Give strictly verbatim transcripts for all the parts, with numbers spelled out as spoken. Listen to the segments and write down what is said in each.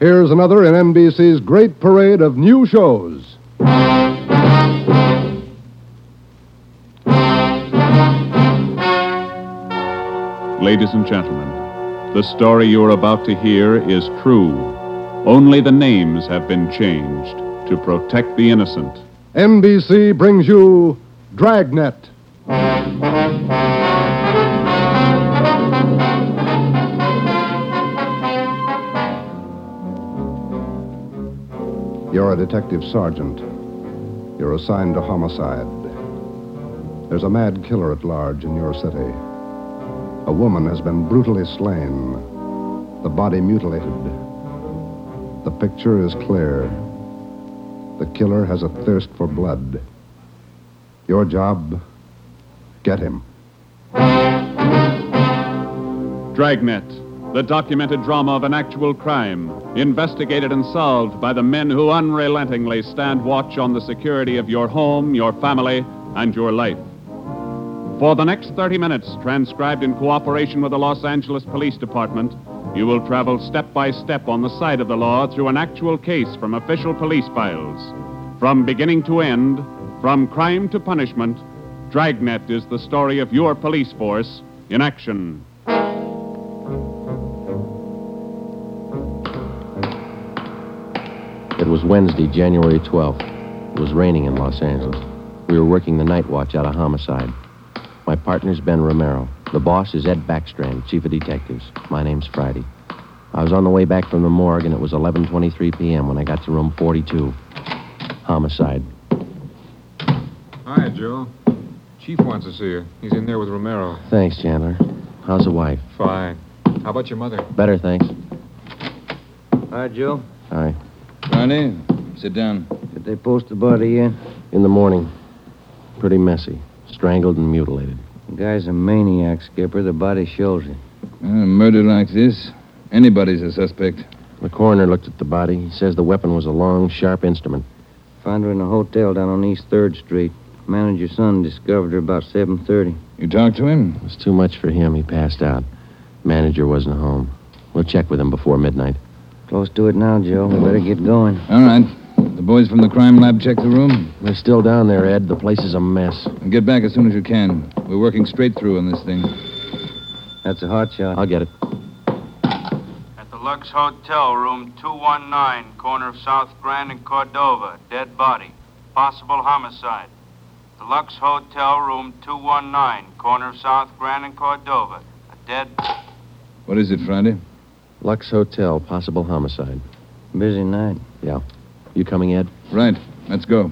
Here's another in N B C's great parade of new shows. Ladies and gentlemen, the story you're about to hear is true. Only the names have been changed to protect the innocent. N B C brings you Dragnet. You're a detective sergeant. You're assigned to homicide. There's a mad killer at large in your city. A woman has been brutally slain, the body mutilated. The picture is clear. The killer has a thirst for blood. Your job, get him. Dragnet, the documented drama of an actual crime, investigated and solved by the men who unrelentingly stand watch on the security of your home, your family, and your life. For the next thirty minutes, transcribed in cooperation with the Los Angeles Police Department, you will travel step by step on the side of the law through an actual case from official police files. From beginning to end, from crime to punishment, Dragnet is the story of your police force in action. It was Wednesday, January twelfth. It was raining in Los Angeles. We were working the night watch out of homicide. My partner's Ben Romero. The boss is Ed Backstrand, chief of detectives. My name's Friday. I was on the way back from the morgue, and it was eleven twenty-three p.m. when I got to room forty-two. Homicide. Hi, Joe. Chief wants to see you. He's in there with Romero. Thanks, Chandler. How's the wife? Fine. How about your mother? Better, thanks. Hi, Joe. Hi. Friday, sit down. Did they post the body yet? In the morning. Pretty messy. Strangled and mutilated. The guy's a maniac, Skipper. The body shows it. Well, a murder like this, anybody's a suspect. The coroner looked at the body. He says the weapon was a long, sharp instrument. Found her in a hotel down on East third Street. Manager's son discovered her about seven thirty. You talked to him? It was too much for him. He passed out. Manager wasn't home. We'll check with him before midnight. Close to it now, Joe. We better get going. All right. The boys from the crime lab check the room? They're still down there, Ed. The place is a mess. And get back as soon as you can. We're working straight through on this thing. That's a hot shot. I'll get it. At the Lux Hotel, room two one nine, corner of South Grand and Cordova. Dead body. Possible homicide. The Lux Hotel, room two one nine, corner of South Grand and Cordova. A dead... What is it, Friday? Lux Hotel, possible homicide. Busy night. Yeah. You coming, Ed? Right. Let's go.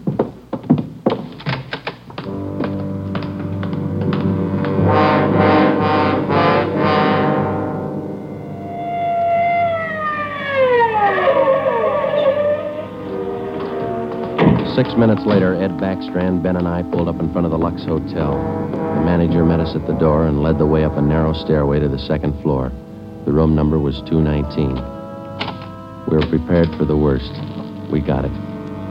Six minutes later, Ed Backstrand, Ben, and I pulled up in front of the Lux Hotel. The manager met us at the door and led the way up a narrow stairway to the second floor. The room number was two nineteen. We were prepared for the worst. We got it.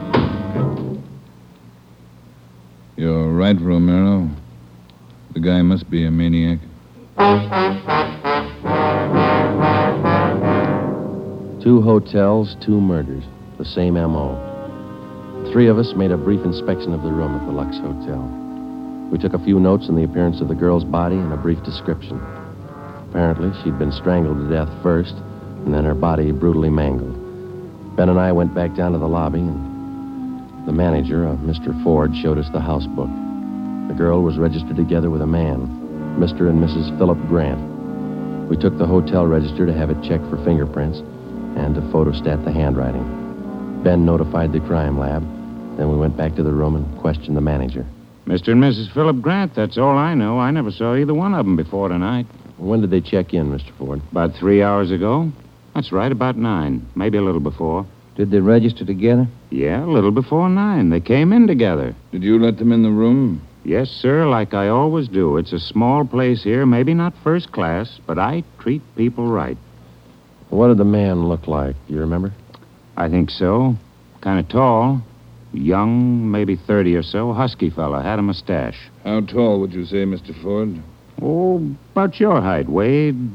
You're right, Romero. The guy must be a maniac. Two hotels, two murders. The same M O Three of us made a brief inspection of the room at the Lux Hotel. We took a few notes on the appearance of the girl's body and a brief description. Apparently, she'd been strangled to death first, and then her body brutally mangled. Ben and I went back down to the lobby, and the manager, uh, Mister Ford, showed us the house book. The girl was registered together with a man, Mister and Missus Philip Grant. We took the hotel register to have it checked for fingerprints and to photostat the handwriting. Ben notified the crime lab. Then we went back to the room and questioned the manager. Mister and Missus Philip Grant, that's all I know. I never saw either one of them before tonight. When did they check in, Mister Ford? About three hours ago. That's right, about nine. Maybe a little before. Did they register together? Yeah, a little before nine. They came in together. Did you let them in the room? Yes, sir, like I always do. It's a small place here, maybe not first class, but I treat people right. What did the man look like? Do you remember? I think so. Kind of tall. Young, maybe thirty or so. Husky fella. Had a mustache. How tall would you say, Mister Ford? Oh, about your height, Wade.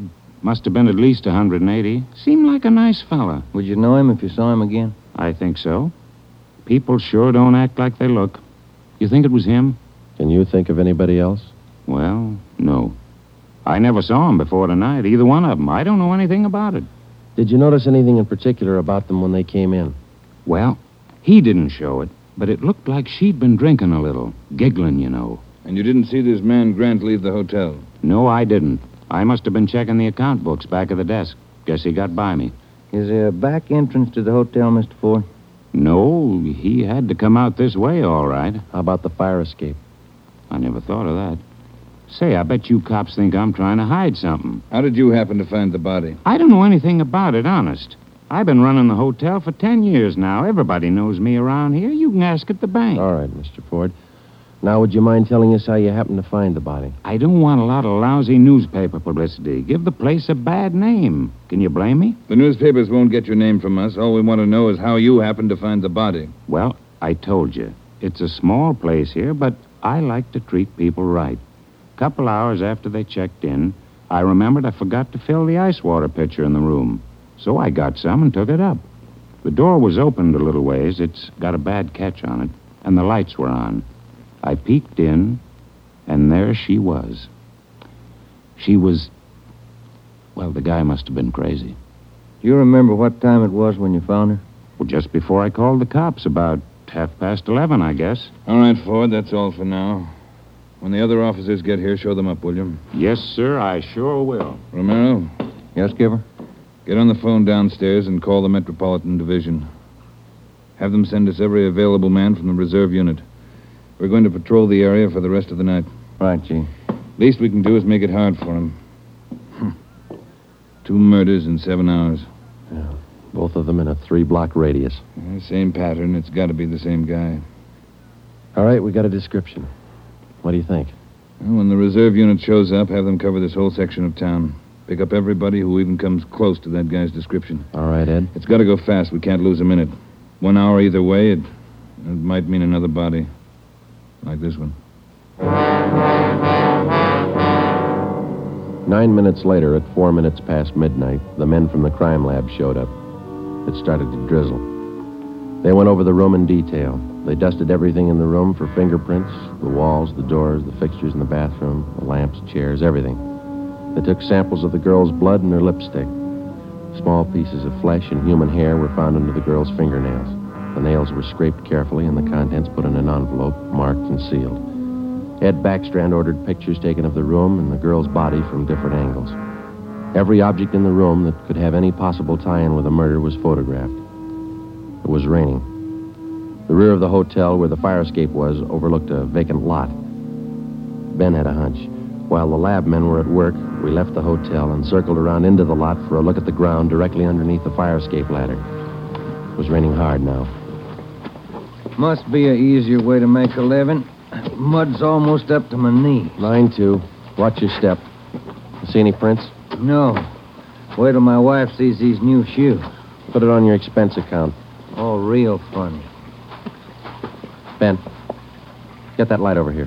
Must have been at least one hundred eighty. Seemed like a nice fella. Would you know him if you saw him again? I think so. People sure don't act like they look. You think it was him? Can you think of anybody else? Well, no. I never saw him before tonight, either one of them. I don't know anything about it. Did you notice anything in particular about them when they came in? Well, he didn't show it, but it looked like she'd been drinking a little. Giggling, you know. And you didn't see this man Grant leave the hotel? No, I didn't. I must have been checking the account books back of the desk. Guess he got by me. Is there a back entrance to the hotel, Mister Ford? No, he had to come out this way, all right. How about the fire escape? I never thought of that. Say, I bet you cops think I'm trying to hide something. How did you happen to find the body? I don't know anything about it, honest. I've been running the hotel for ten years now. Everybody knows me around here. You can ask at the bank. All right, Mister Ford. Now, would you mind telling us how you happened to find the body? I don't want a lot of lousy newspaper publicity. Give the place a bad name. Can you blame me? The newspapers won't get your name from us. All we want to know is how you happened to find the body. Well, I told you. It's a small place here, but I like to treat people right. A couple hours after they checked in, I remembered I forgot to fill the ice water pitcher in the room. So I got some and took it up. The door was opened a little ways. It's got a bad catch on it, and the lights were on. I peeked in, and there she was. She was... Well, the guy must have been crazy. Do you remember what time it was when you found her? Well, just before I called the cops, about half past eleven, I guess. All right, Ford, that's all for now. When the other officers get here, show them up, will you? Yes, sir, I sure will. Romero, Yes, Skipper? get on the phone downstairs and call the Metropolitan Division. Have them send us every available man from the reserve unit. We're going to patrol the area for the rest of the night. Right, Chief. Least we can do is make it hard for him. Two murders in seven hours. Yeah. Both of them in a three-block radius. Uh, same pattern. It's got to be the same guy. All right, we got a description. What do you think? Well, when the reserve unit shows up, have them cover this whole section of town. Pick up everybody who even comes close to that guy's description. All right, Ed. It's got to go fast. We can't lose a minute. One hour either way, it, it might mean another body. Like this one. Nine minutes later, at four minutes past midnight, the men from the crime lab showed up. It started to drizzle. They went over the room in detail. They dusted everything in the room for fingerprints, the walls, the doors, the fixtures in the bathroom, the lamps, chairs, everything. They took samples of the girl's blood and her lipstick. Small pieces of flesh and human hair were found under the girl's fingernails. The nails were scraped carefully and the contents put in an envelope, marked and sealed. Ed Backstrand ordered pictures taken of the room and the girl's body from different angles. Every object in the room that could have any possible tie-in with the murder was photographed. It was raining. The rear of the hotel where the fire escape was overlooked a vacant lot. Ben had a hunch. While the lab men were at work, we left the hotel and circled around into the lot for a look at the ground directly underneath the fire escape ladder. It was raining hard now. Must be an easier way to make a living. Mud's almost up to my knee. Mine, too. Watch your step. You see any prints? No. Wait till my wife sees these new shoes. Put it on your expense account. Oh, real funny. Ben, get that light over here.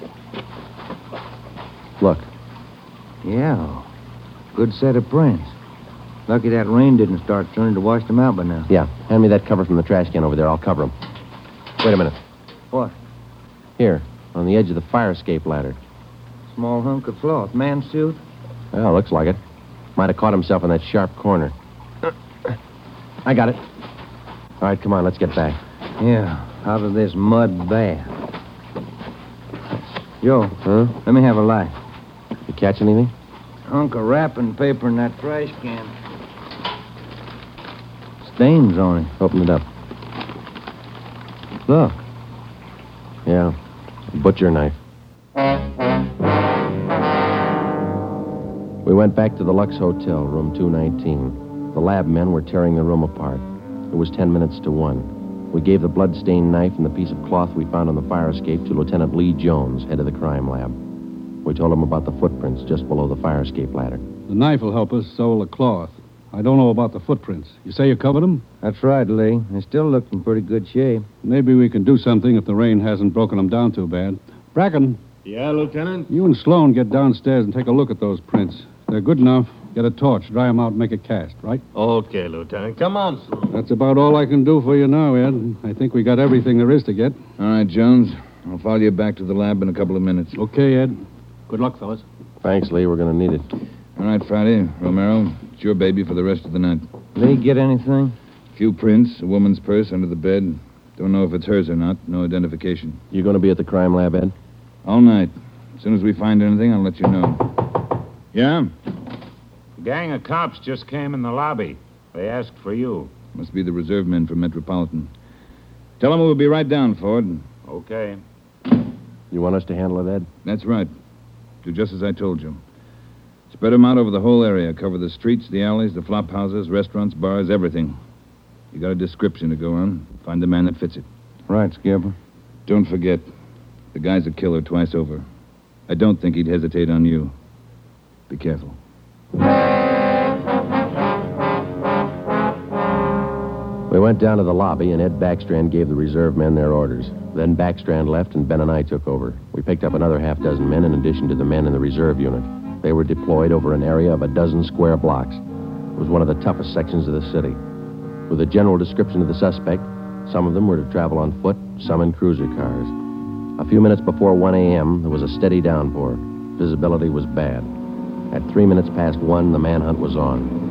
Look. Yeah. Good set of prints. Lucky that rain didn't start turning to wash them out by now. Yeah, hand me that cover from the trash can over there. I'll cover them. Wait a minute. What? Here, on the edge of the fire escape ladder. Small hunk of cloth. Man suit? Well, looks like it. Might have caught himself in that sharp corner. I got it. All right, come on, let's get back. Yeah, out of this mud bath. Joe, Huh? let me have a light. You catch anything? Hunk of wrapping paper in that trash can. Stains on it. Open it up. Look. Yeah, a butcher knife. We went back to the Lux Hotel, room two nineteen. The lab men were tearing the room apart. It was ten minutes to one. We gave the blood-stained knife and the piece of cloth we found on the fire escape to Lieutenant Lee Jones, head of the crime lab. We told him about the footprints just below the fire escape ladder. The knife will help us, so will the cloth. I don't know about the footprints. You say you covered them? That's right, Lee. They still look in pretty good shape. Maybe we can do something if the rain hasn't broken them down too bad. Bracken, Yeah, Lieutenant? you and Sloan get downstairs and take a look at those prints. They're good enough. Get a torch, dry him out, and make a cast, right? Okay, Lieutenant. Come on, Sue. That's about all I can do for you now, Ed. I think we got everything there is to get. All right, Jones. I'll follow you back to the lab in a couple of minutes. Okay, Ed. Good luck, fellas. Thanks, Lee. We're going to need it. All right, Friday. Romero, it's your baby for the rest of the night. Lee, get anything? Few prints, a woman's purse under the bed. Don't know if it's hers or not. No identification. You going to be at the crime lab, Ed? All night. As soon as we find anything, I'll let you know. Yeah? A gang of cops just came in the lobby. They asked for you. Must be the reserve men from Metropolitan. Tell them we'll be right down, Ford. Okay. You want us to handle it, Ed? That's right. Do just as I told you. Spread them out over the whole area. Cover the streets, the alleys, the flop houses, restaurants, bars, everything. You got a description to go on. Find the man that fits it. Right, Skipper. Don't forget, the guy's a killer twice over. I don't think he'd hesitate on you. Be careful. We went down to the lobby, and Ed Backstrand gave the reserve men their orders. Then Backstrand left, and Ben and I took over. We picked up another half dozen men in addition to the men in the reserve unit. They were deployed over an area of a dozen square blocks. It was one of the toughest sections of the city. With a general description of the suspect, some of them were to travel on foot, some in cruiser cars. A few minutes before one a.m., there was a steady downpour. Visibility was bad. At three minutes past one, the manhunt was on.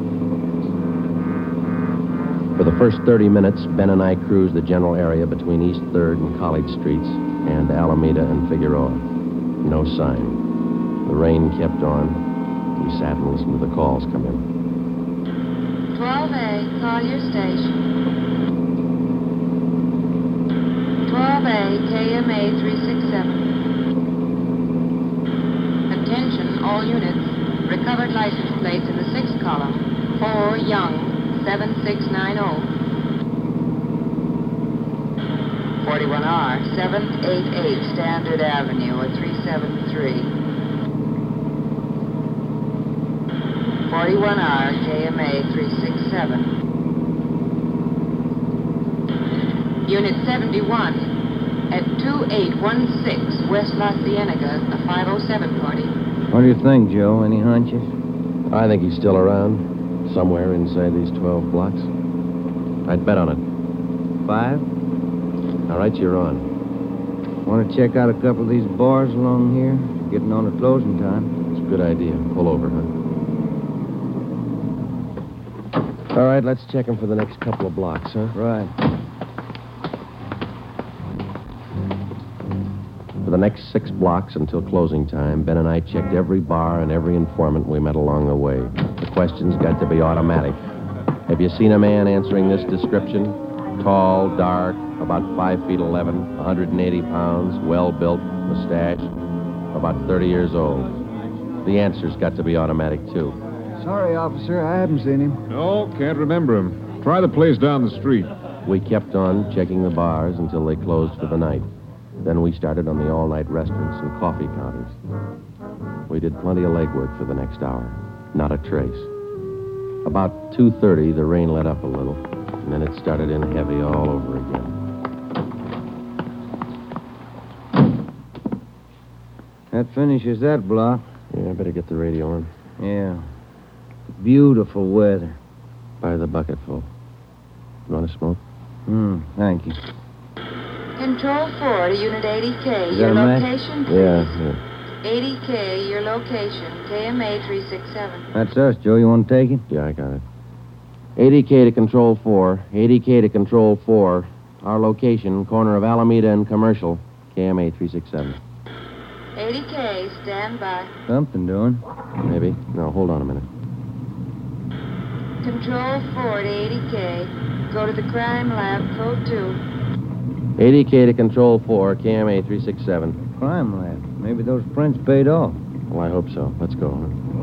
For the first thirty minutes, Ben and I cruised the general area between East third and College Streets and Alameda and Figueroa. No sign. The rain kept on. We sat and listened to the calls come in. twelve A, call your station. twelve A, K M A three six seven. Attention, all units. Recovered license plates in the sixth column. four Young, seven six nine zero. forty-one R, seven eight eight Standard Avenue, a three seven three. forty-one R, K M A three six seven. Unit seventy-one, at two eight one six West La Cienega, a five oh seven party. What do you think, Joe? Any hunches? I think he's still around, somewhere inside these twelve blocks. I'd bet on it. Five? All right, you're on. Want to check out a couple of these bars along here? Getting on to closing time. It's a good idea. Pull over, huh? All right, let's check him for the next couple of blocks, huh? Right. For the next six blocks until closing time, Ben and I checked every bar and every informant we met along the way. The questions got to be automatic. Have you seen a man answering this description? Tall, dark, about five feet eleven, one hundred eighty pounds, well-built, mustache, about thirty years old. The answer's got to be automatic, too. Sorry, officer, I haven't seen him. No, can't remember him. Try the place down the street. We kept on checking the bars until they closed for the night. Then we started on the all-night restaurants and coffee counters. We did plenty of legwork for the next hour. Not a trace. About two thirty, the rain let up a little, and then it started in heavy all over again. That finishes that block. Yeah, I better get the radio on. Yeah. Beautiful weather. By the bucketful. You want to smoke? Hmm, thank you. Control four to Unit eighty K. Is Your that a match? location, please. Yeah, yeah. eighty K, your location. K M A three six seven. That's us, Joe. You want to take it? Yeah, I got it. eighty K to Control four. eighty K to Control four. Our location, corner of Alameda and Commercial. K M A three six seven. eighty K, stand by. Something doing. Maybe. No, hold on a minute. Control four to eighty K. Go to the crime lab, code two. eighty K to Control four, K M A three six seven. Crime lab. Maybe those prints paid off. Well, I hope so. Let's go.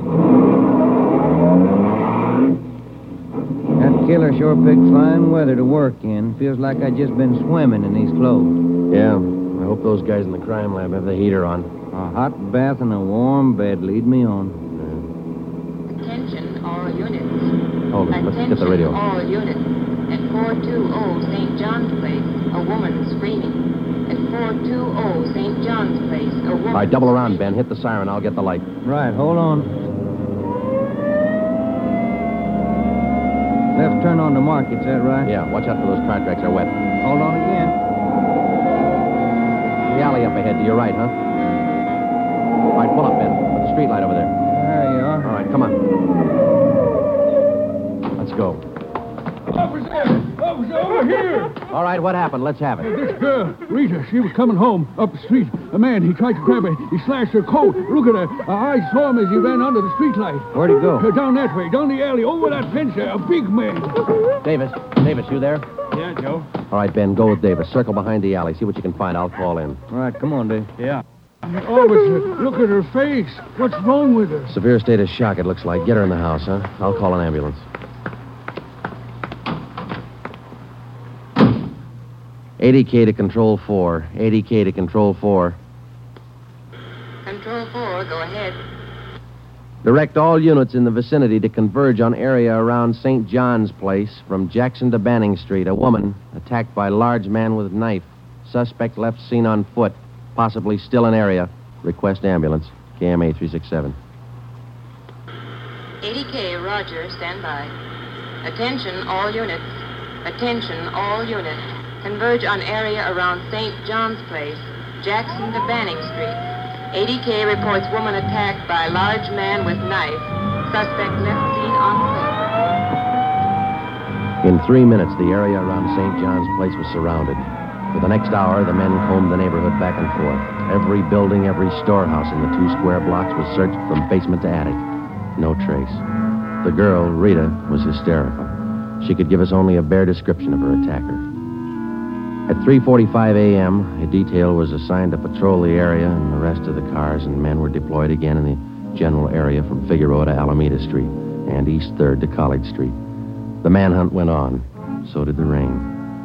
That killer sure picked fine weather to work in. Feels like I just been swimming in these clothes. Yeah, I hope those guys in the crime lab have the heater on. A hot bath and a warm bed lead me on. Attention, all units. Hold it. Let's get the radio. Attention, all units. At four two zero Saint John's Place, a woman screaming. At four two zero Saint John's Place, a woman. All right, double around, Ben. Hit the siren. I'll get the light. Right, hold on. Left turn on the market, is that right? Yeah, watch out for those car tracks. They're wet. Hold on again. The alley up ahead to your right, huh? All right, pull up, Ben. Put the street light over there. There you are. All right, come on. Let's go. Officer! Officer, over here! All right, what happened? Let's have it. This girl, Rita, she was coming home up the street. A man, he tried to grab her. He slashed her coat. Look at her. Uh, I saw him as he ran under the street light. Where'd he go? Uh, down that way, down the alley, over that fence there. A big man. Davis. Davis, you there? Yeah, Joe. All right, Ben, go with Davis. Circle behind the alley. See what you can find. I'll call in. All right, come on, Dave. Yeah. Officer, look at her face. What's wrong with her? Severe state of shock, it looks like. Get her in the house, huh? I'll call an ambulance. eighty K to Control four. eighty K to Control four. Control four, go ahead. Direct all units in the vicinity to converge on area around Saint John's Place from Jackson to Banning Street. A woman attacked by large man with knife. Suspect left seen on foot. Possibly still in area. Request ambulance. K M A three six seven. eighty K, Roger, stand by. Attention, all units. Attention, all units. Converge on area around Saint John's Place, Jackson to Banning Street. eighty K reports woman attacked by large man with knife. Suspect left seen on foot. In three minutes, the area around Saint John's Place was surrounded. For the next hour, the men combed the neighborhood back and forth. Every building, every storehouse in the two square blocks was searched from basement to attic. No trace. The girl, Rita, was hysterical. She could give us only a bare description of her attacker. At three forty-five a.m., a detail was assigned to patrol the area and the rest of the cars, and men were deployed again in the general area from Figueroa to Alameda Street and East third to College Street. The manhunt went on. So did the rain.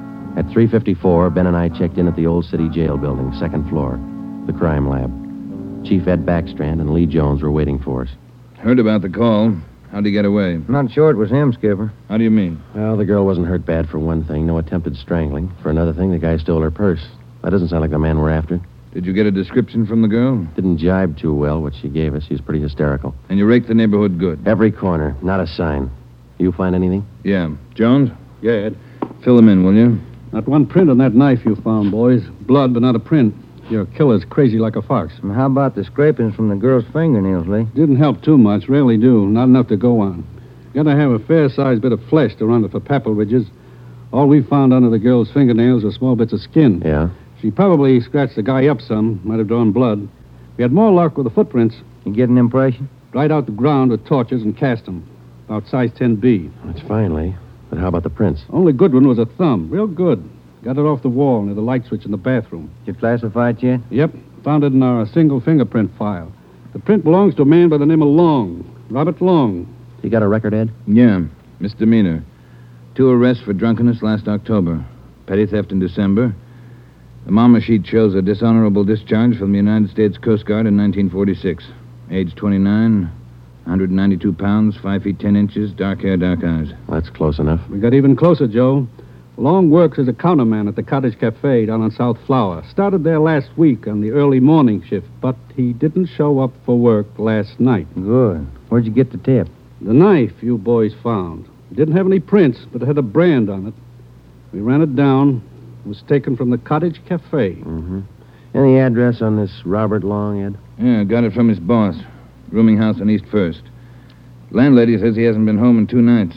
At three fifty-four, Ben and I checked in at the Old City Jail building, second floor, the crime lab. Chief Ed Backstrand and Lee Jones were waiting for us. Heard about the call. How'd he get away? Not sure it was him, Skipper. How do you mean? Well, the girl wasn't hurt bad for one thing. No attempted strangling. For another thing, the guy stole her purse. That doesn't sound like the man we're after. Did you get a description from the girl? Didn't jibe too well, what she gave us. She was pretty hysterical. And you raked the neighborhood good? Every corner. Not a sign. You find anything? Yeah. Jones? Yeah, Ed. Fill them in, will you? Not one print on that knife you found, boys. Blood, but not a print. Your killer's crazy like a fox. And how about the scrapings from the girl's fingernails, Lee? Didn't help too much. Rarely do. Not enough to go on. Gotta have a fair-sized bit of flesh to run it for papal ridges. All we found under the girl's fingernails were small bits of skin. Yeah? She probably scratched the guy up some. Might have drawn blood. We had more luck with the footprints. You get an impression? Dried out the ground with torches and cast them. About size ten B. That's fine, Lee. But how about the prints? Only good one was a thumb. Real good. Got it off the wall near the light switch in the bathroom. Did you classify it yet? Yep. Found it in our single fingerprint file. The print belongs to a man by the name of Long. Robert Long. You got a record, Ed? Yeah. Misdemeanor. Two arrests for drunkenness last October. Petty theft in December. The mama sheet shows a dishonorable discharge from the United States Coast Guard in nineteen forty-six. Age twenty-nine, one hundred ninety-two pounds, five feet ten inches, dark hair, dark eyes. That's close enough. We got even closer, Joe. Long works as a counterman at the Cottage Cafe down on South Flower. Started there last week on the early morning shift, but he didn't show up for work last night. Good. Where'd you get the tip? The knife you boys found. It didn't have any prints, but it had a brand on it. We ran it down. It was taken from the Cottage Cafe. Mm-hmm. Any address on this Robert Long, Ed? Yeah, got it from his boss. Rooming house on East First. Landlady says he hasn't been home in two nights.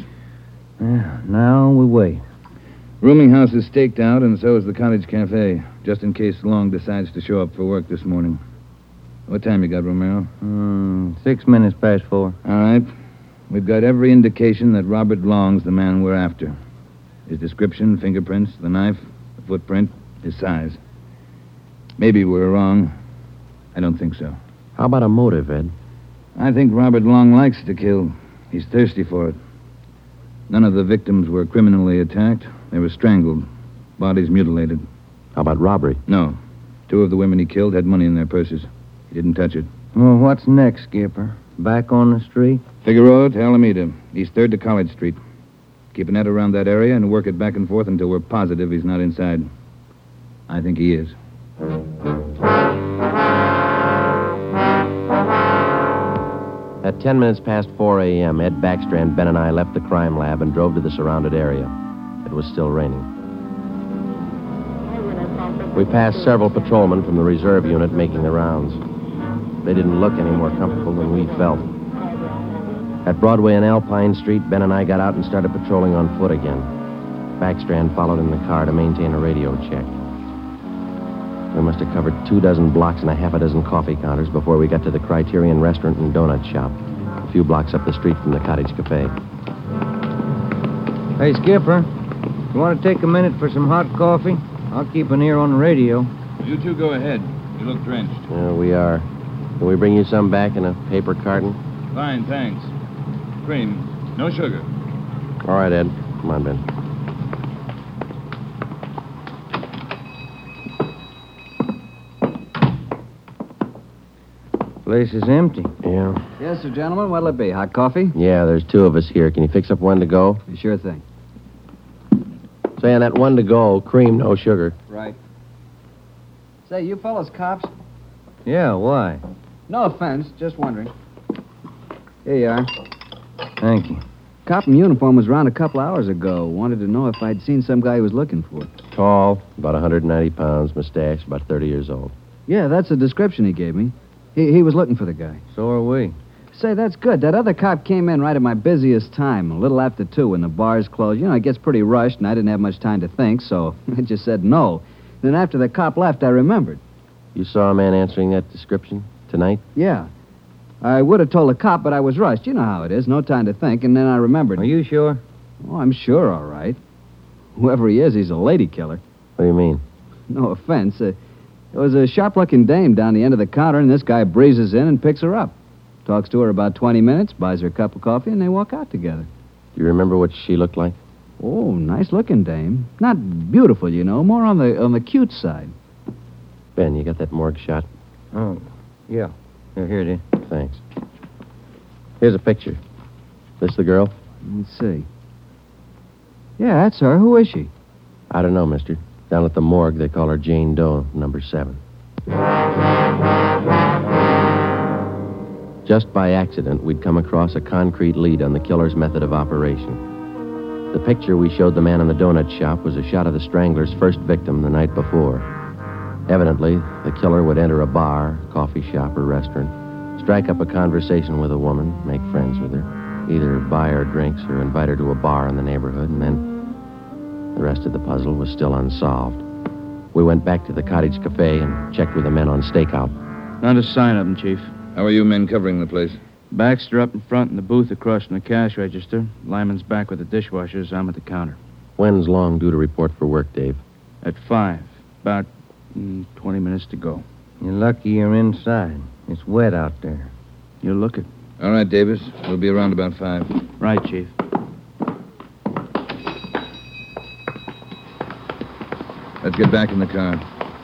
Yeah, now we wait. Rooming house is staked out, and so is the Cottage Cafe, just in case Long decides to show up for work this morning. What time you got, Romero? Mm, six minutes past four. All right. We've got every indication that Robert Long's the man we're after. His description, fingerprints, the knife, the footprint, his size. Maybe we're wrong. I don't think so. How about a motive, Ed? I think Robert Long likes to kill. He's thirsty for it. None of the victims were criminally attacked. They were strangled. Bodies mutilated. How about robbery? No. Two of the women he killed had money in their purses. He didn't touch it. Well, what's next, Skipper? Back on the street? Figueroa to Alameda. East third to College Street. Keep a net around that area and work it back and forth until we're positive he's not inside. I think he is. At At ten minutes past four a.m., Ed Backstrand, Ben, and I left the crime lab and drove to the surrounded area. It was still raining. We passed several patrolmen from the reserve unit making the rounds. They didn't look any more comfortable than we felt. At Broadway and Alpine Street, Ben and I got out and started patrolling on foot again. Backstrand followed in the car to maintain a radio check. We must have covered two dozen blocks and a half a dozen coffee counters before we got to the Criterion Restaurant and Donut Shop, a few blocks up the street from the Cottage Cafe. Hey, Skipper, you want to take a minute for some hot coffee? I'll keep an ear on the radio. You two go ahead. You look drenched. Yeah, we are. Can we bring you some back in a paper carton? Fine, thanks. Cream. No sugar. All right, Ed. Come on, Ben. Place is empty. Yeah. Yes, sir, gentlemen. What'll it be? Hot coffee? Yeah, there's two of us here. Can you fix up one to go? Sure thing. Say, on that one to go, cream, no sugar. Right. Say, you fellas cops? Yeah, why? No offense, just wondering. Here you are. Thank you. Cop in uniform was around a couple hours ago. Wanted to know if I'd seen some guy he was looking for. Tall, about one hundred ninety pounds, mustache, about thirty years old. Yeah, that's the description he gave me. He, he was looking for the guy. So are we. Say, that's good. That other cop came in right at my busiest time, a little after two, when the bars closed. You know, it gets pretty rushed, and I didn't have much time to think, so I just said no. Then after the cop left, I remembered. You saw a man answering that description tonight? Yeah. I would have told the cop, but I was rushed. You know how it is. No time to think, and then I remembered. Are you sure? Oh, I'm sure, all right. Whoever he is, he's a lady killer. What do you mean? No offense. Uh, there was a sharp-looking dame down the end of the counter, and this guy breezes in and picks her up. Talks to her about twenty minutes, buys her a cup of coffee, and they walk out together. Do you remember what she looked like? Oh, nice-looking dame. Not beautiful, you know, more on the on the cute side. Ben, you got that morgue shot? Oh, yeah. Here, here it is. Thanks. Here's a picture. This the girl? Let's see. Yeah, that's her. Who is she? I don't know, mister. Down at the morgue, they call her Jane Doe, number seven. Just by accident, we'd come across a concrete lead on the killer's method of operation. The picture we showed the man in the donut shop was a shot of the Strangler's first victim the night before. Evidently, the killer would enter a bar, coffee shop, or restaurant, strike up a conversation with a woman, make friends with her, either buy her drinks or invite her to a bar in the neighborhood, and then the rest of the puzzle was still unsolved. We went back to the Cottage Cafe and checked with the men on stakeout. Not a sign of them, Chief. How are you men covering the place? Baxter up in front and the booth across from the cash register. Lyman's back with the dishwashers. I'm at the counter. When's Long due to report for work, Dave? At five. About mm, twenty minutes to go. You're lucky you're inside. It's wet out there. You'll look it. All right, Davis. We'll be around about five. Right, Chief. Let's get back in the car.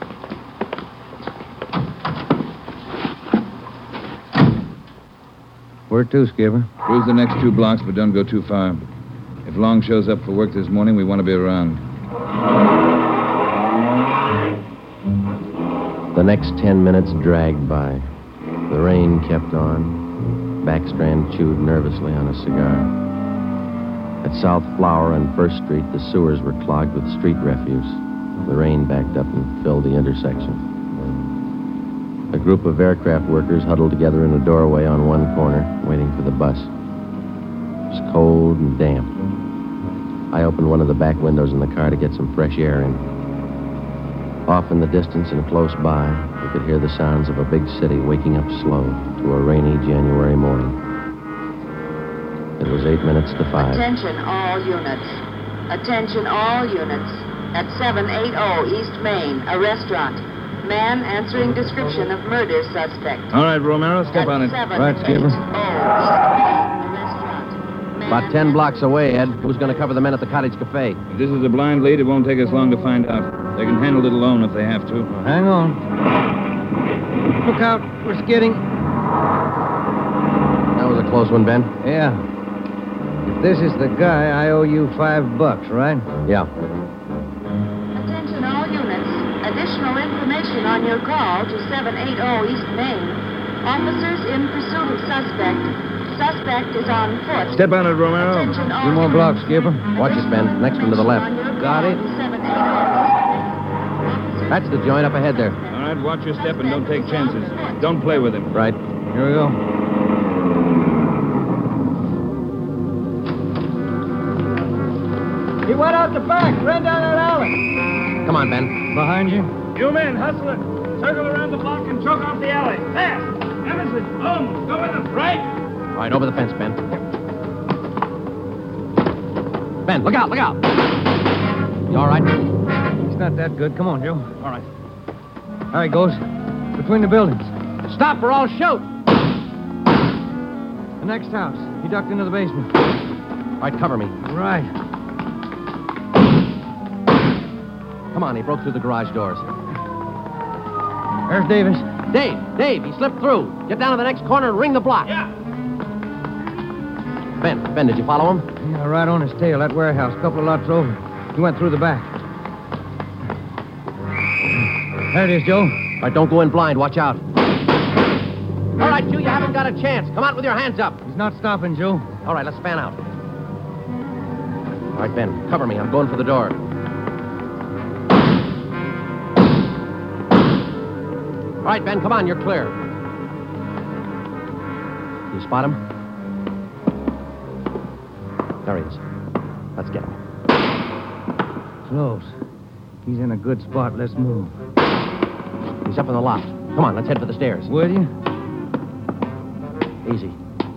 Where to, Skipper? Cruise the next two blocks, but don't go too far. If Long shows up for work this morning, we want to be around. The next ten minutes dragged by. The rain kept on. Backstrand chewed nervously on a cigar. At South Flower and First Street, the sewers were clogged with street refuse. The rain backed up and filled the intersection. A group of aircraft workers huddled together in a doorway on one corner, waiting for the bus. It was cold and damp. I opened one of the back windows in the car to get some fresh air in. Off in the distance and close by, we could hear the sounds of a big city waking up slow to a rainy January morning. It was eight minutes to five. Attention all units. Attention all units. At seven eighty East Main, a restaurant. Man answering description of murder suspect. All right, Romero, step At on it. Right, Skipper. About ten blocks away, Ed. Who's going to cover the men at the Cottage Cafe? If this is a blind lead, it won't take us long to find out. They can handle it alone if they have to. Well, hang on. Look out. We're skidding. That was a close one, Ben. Yeah. If this is the guy, I owe you five bucks, right? Yeah. Attention all units. Additional information on your call to seven eighty East Main. Officers in pursuit of suspect. Suspect is on foot. Step on it, Romero. Attention all Two more blocks, Skipper. Watch it, Ben. Next one to the left. Got it. That's the joint up ahead there. All right, watch your step and don't take chances. Don't play with him. Right. Here we go. He went out the back, ran down that alley. Come on, Ben. Behind you. You men, hustle it. Circle around the block and choke off the alley. Fast. Emerson, Holmes, go with them. Right. All right, over the fence, Ben. Ben, look out, look out. You all right? It's not that good. Come on, Joe. All right. There he goes. Between the buildings. Stop or I'll shoot. The next house. He ducked into the basement. All right, cover me. Right. Come on, he broke through the garage doors. There's Davis. Dave, Dave, he slipped through. Get down to the next corner and ring the block. Yeah. Ben, Ben, did you follow him? Yeah, right on his tail. That warehouse, a couple of lots over. He went through the back. There it is, Joe. All right, don't go in blind. Watch out. All right, you, you haven't got a chance. Come out with your hands up. He's not stopping, Joe. All right, let's fan out. All right, Ben, cover me. I'm going for the door. All right, Ben, come on. You're clear. You spot him? There he is. Let's get him. Close. He's in a good spot. Let's move. He's up in the loft. Come on, let's head for the stairs. Will you? Easy.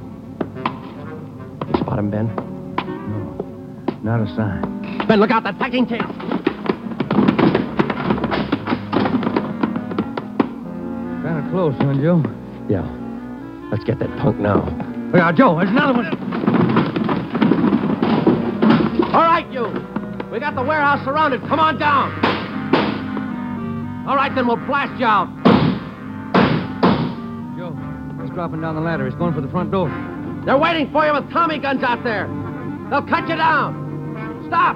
You spot him, Ben? No. Not a sign. Ben, look out, that packing tape. Kind of close, huh, Joe? Yeah. Let's get that punk now. Look out, Joe. There's another one. All right, you. We got the warehouse surrounded. Come on down. All right, then we'll blast you out. Joe, he's dropping down the ladder. He's going for the front door. They're waiting for you with Tommy guns out there. They'll cut you down. Stop.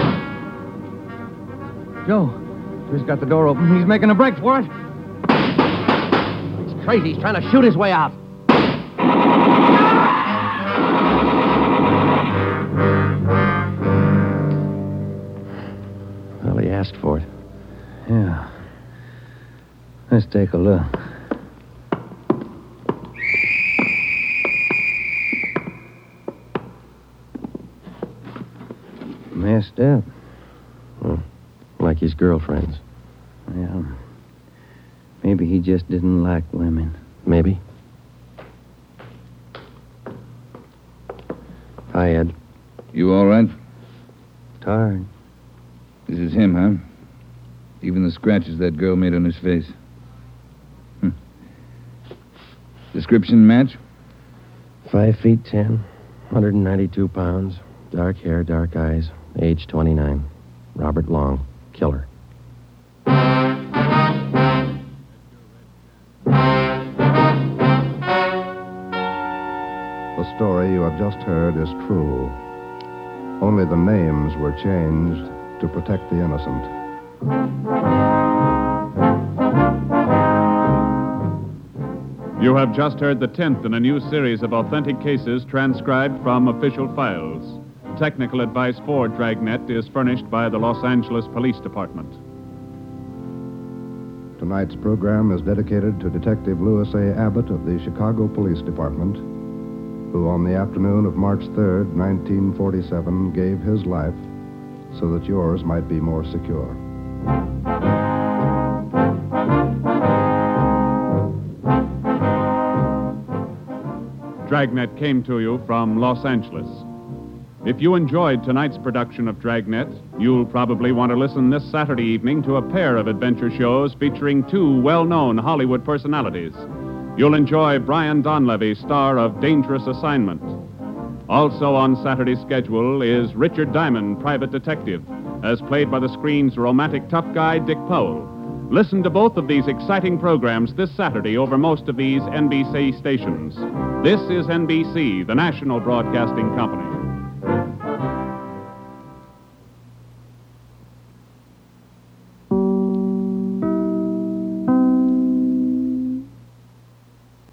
Joe, he's got the door open. He's making a break for it. He's crazy. He's trying to shoot his way out. Well, he asked for it. Yeah. Let's take a look. Messed up. Well, like his girlfriends. Well, maybe he just didn't like women. Maybe. Hi, Ed. You all right? Tired. This is him, huh? Even the scratches that girl made on his face. Hm. Description match? Five feet ten, one hundred ninety-two pounds, dark hair, dark eyes, age twenty-nine. Robert Long, killer. The story you have just heard is true. Only the names were changed to protect the innocent. You have just heard the tenth in a new series of authentic cases transcribed from official files. Technical advice for Dragnet is furnished by the Los Angeles Police Department. Tonight's program is dedicated to Detective Louis A. Abbott of the Chicago Police Department, who on the afternoon of March third, nineteen forty-seven, gave his life so that yours might be more secure. Dragnet came to you from Los Angeles. If you enjoyed tonight's production of Dragnet, you'll probably want to listen this Saturday evening to a pair of adventure shows featuring two well-known Hollywood personalities. You'll enjoy Brian Donlevy, star of Dangerous Assignment. Also on Saturday's schedule is Richard Diamond, private detective, as played by the screen's romantic tough guy, Dick Powell. Listen to both of these exciting programs this Saturday over most of these N B C stations. This is N B C, the national broadcasting company.